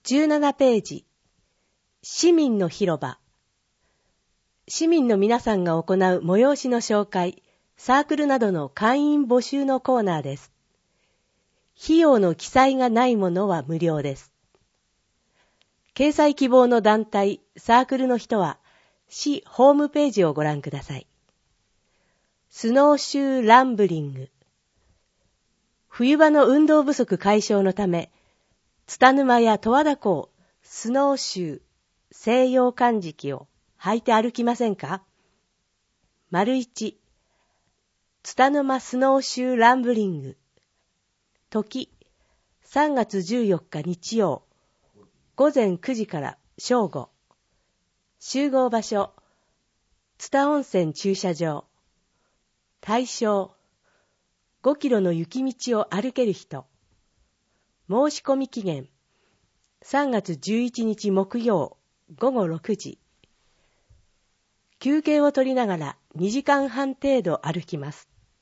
17ページ、市民の広場。市民の皆さんが行う催しの紹介、サークルなどの会員募集のコーナーです。費用の記載がないものは無料です。掲載希望の団体、サークルの人は、市ホームページをご覧ください。スノーシューランブリング。冬場の運動不足解消のため、津田沼や十和田湖をスノーシュー、西洋漢敷を履いて歩きませんか？1、津田沼スノーシューランブリング。時、3月14日日曜、午前9時から正午。集合場所、津田温泉駐車場。対象、5キロの雪道を歩ける人。申し込み期限、3月11日木曜午後6時。休憩を取りながら2時間半程度歩きます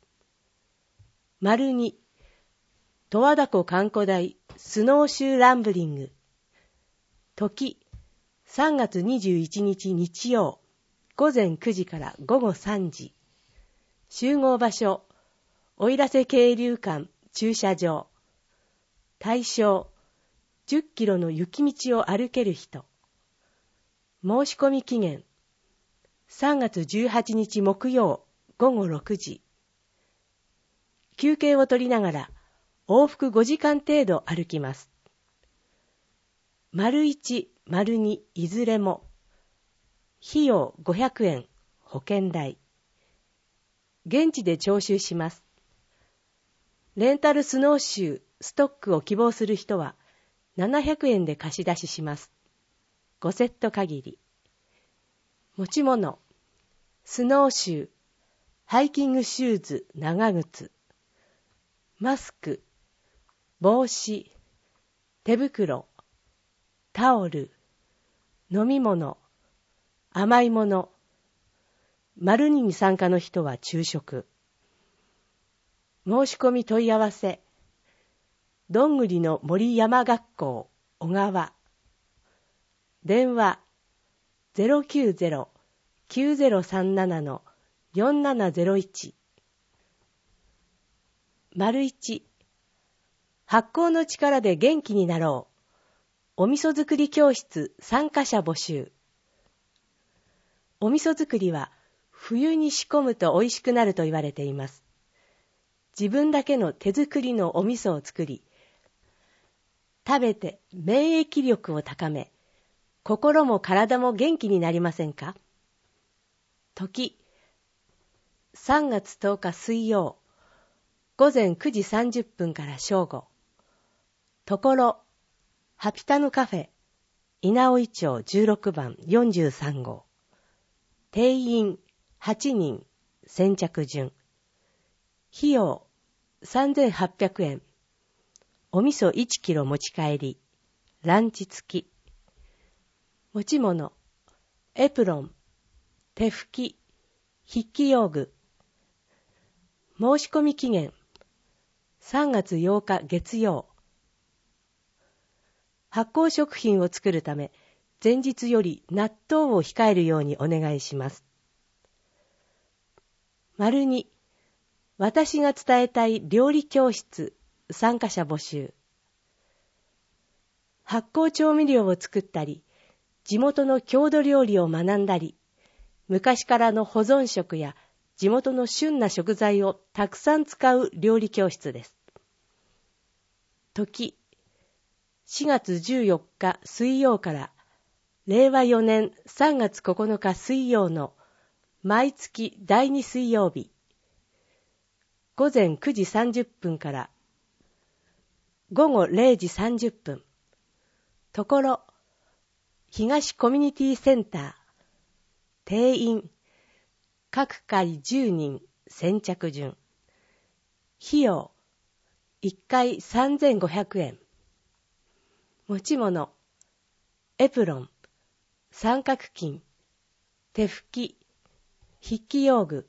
。2、十和田湖観光台スノーシューランブリング。時、3月21日日曜午前9時から午後3時。集合場所、奥入瀬渓流館駐車場。対象、10キロの雪道を歩ける人。申し込み期限、3月18日木曜午後6時。休憩を取りながら往復5時間程度歩きます。1、2いずれも。費用500円、保険代。現地で徴収します。レンタルスノーシュー、ストックを希望する人は700円で貸し出しします。5セット限り。持ち物、スノーシュー、ハイキングシューズ、長靴、マスク、帽子、手袋、タオル、飲み物、甘いもの。2に参加の人は昼食。申し込み問い合わせ。どんぐりの森山学校、小川。電話、090-9037-4701。1、発酵の力で元気になろう。お味噌作り教室参加者募集。お味噌作りは冬に仕込むと美味しくなると言われています。自分だけの手作りのお味噌を作り、食べて免疫力を高め、心も体も元気になりませんか？時、3月10日水曜、午前9時30分から正午。ところ、ハピタヌカフェ、稲尾井町16番43号。定員8人、先着順。費用3800円。お味噌1キロ持ち帰り。ランチ付き。持ち物、エプロン、手拭き、筆記用具。申し込み期限、3月8日月曜。発酵食品を作るため、前日より納豆を控えるようにお願いします。2、私が伝えたい料理教室参加者募集。発酵調味料を作ったり、地元の郷土料理を学んだり、昔からの保存食や地元の旬な食材をたくさん使う料理教室です。時、4月14日水曜から令和4年3月9日水曜の毎月第2水曜日。午前9時30分から午後0時30分。ところ、東コミュニティセンター。定員、各回10人、先着順。費用、1回3500円。持ち物、エプロン、三角巾、手拭き、筆記用具。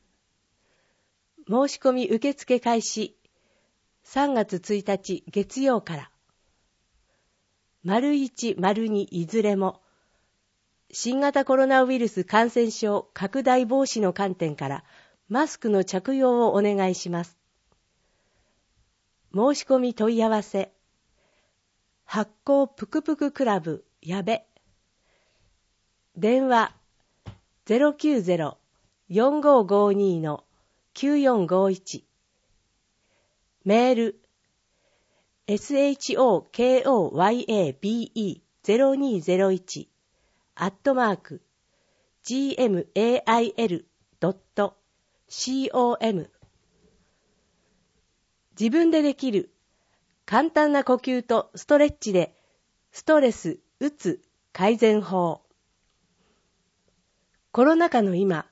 申し込み受付開始、3月1日月曜から。 01、02いずれも、新型コロナウイルス感染症拡大防止の観点からマスクの着用をお願いします。申し込み問い合わせ、発酵ぷくぷくクラブやべ。電話 090-4552-9451。メール shokoyabe020-@gmail.com。 自分でできる簡単な呼吸とストレッチでストレス・うつ改善法。コロナ禍の今、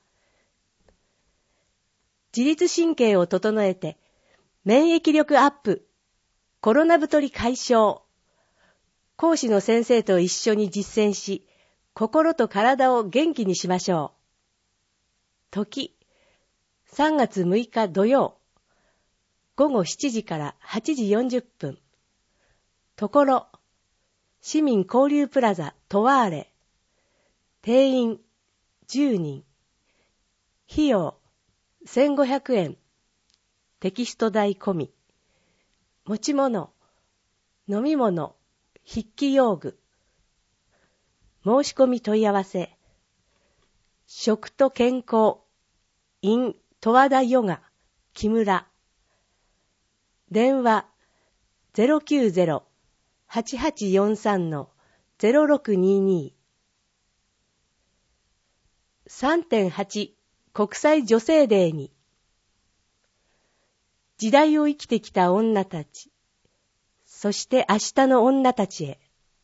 自律神経を整えて免疫力アップ、コロナ太り解消。講師の先生と一緒に実践し、心と体を元気にしましょう。時、3月6日土曜、午後7時から8時40分。ところ、市民交流プラザトワーレ。定員10人。費用1500円。テキスト代込み。持ち物、飲み物、筆記用具。申し込み問い合わせ。食と健康 in 十和田ヨガ木村。電話 090-8843-0622。 3.8 国際女性デーに、時代を生きてきた女たち、そして明日の女たちへ。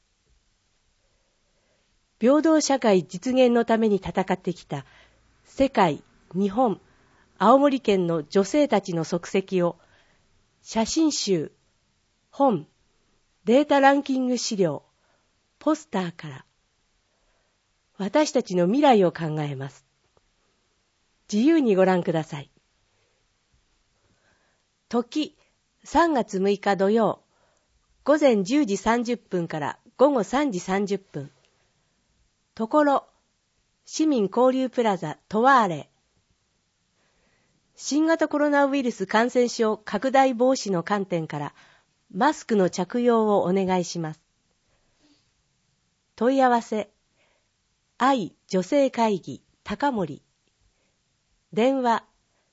平等社会実現のために戦ってきた世界、日本、青森県の女性たちの足跡を写真集、本、データランキング資料、ポスターから私たちの未来を考えます。自由にご覧ください。時、3月6日土曜、午前10時30分から午後3時30分。ところ、市民交流プラザトワーレ。新型コロナウイルス感染症拡大防止の観点からマスクの着用をお願いします。問い合わせ、愛女性会議高森。電話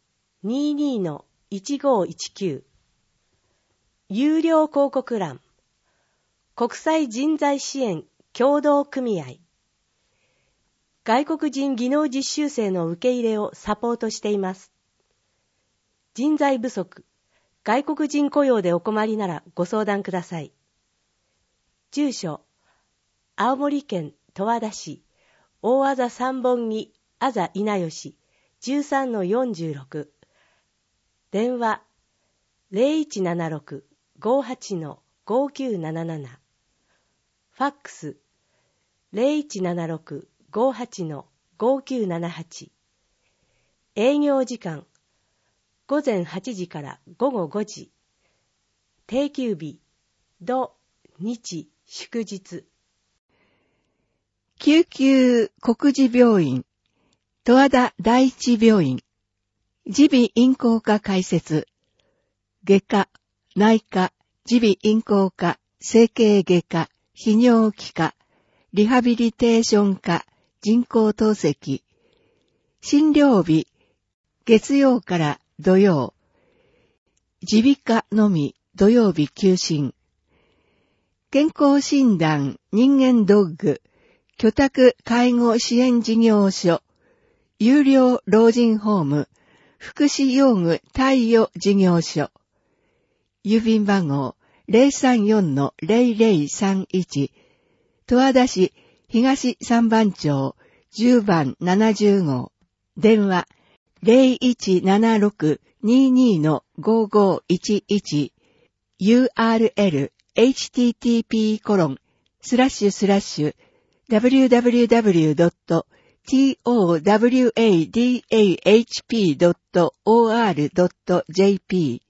22-1519。有料広告欄、国際人材支援協同組合。外国人技能実習生の受け入れをサポートしています。人材不足、外国人雇用でお困りならご相談ください。住所、青森県十和田市、大字三本木、あざ稲吉、13-46。電話、0176-58-5977。ファックス、0176-58-5978。営業時間、午前8時から午後5時。定休日、土、日、祝日。 救急国事病院、十和田第一病院、耳鼻咽喉科開設、外科、内科、耳鼻咽喉科、整形外科、泌尿器科、リハビリテーション科、人工透析、診療日、月曜から土曜、耳鼻科のみ土曜日休診、健康診断人間ドッグ、居宅介護支援事業所、有料老人ホーム、福祉用具貸与事業所、郵便番号 034-0031、十和田市東三番町10番70号、電話 0176-22-5511、URL http://www.towadahp.or.jp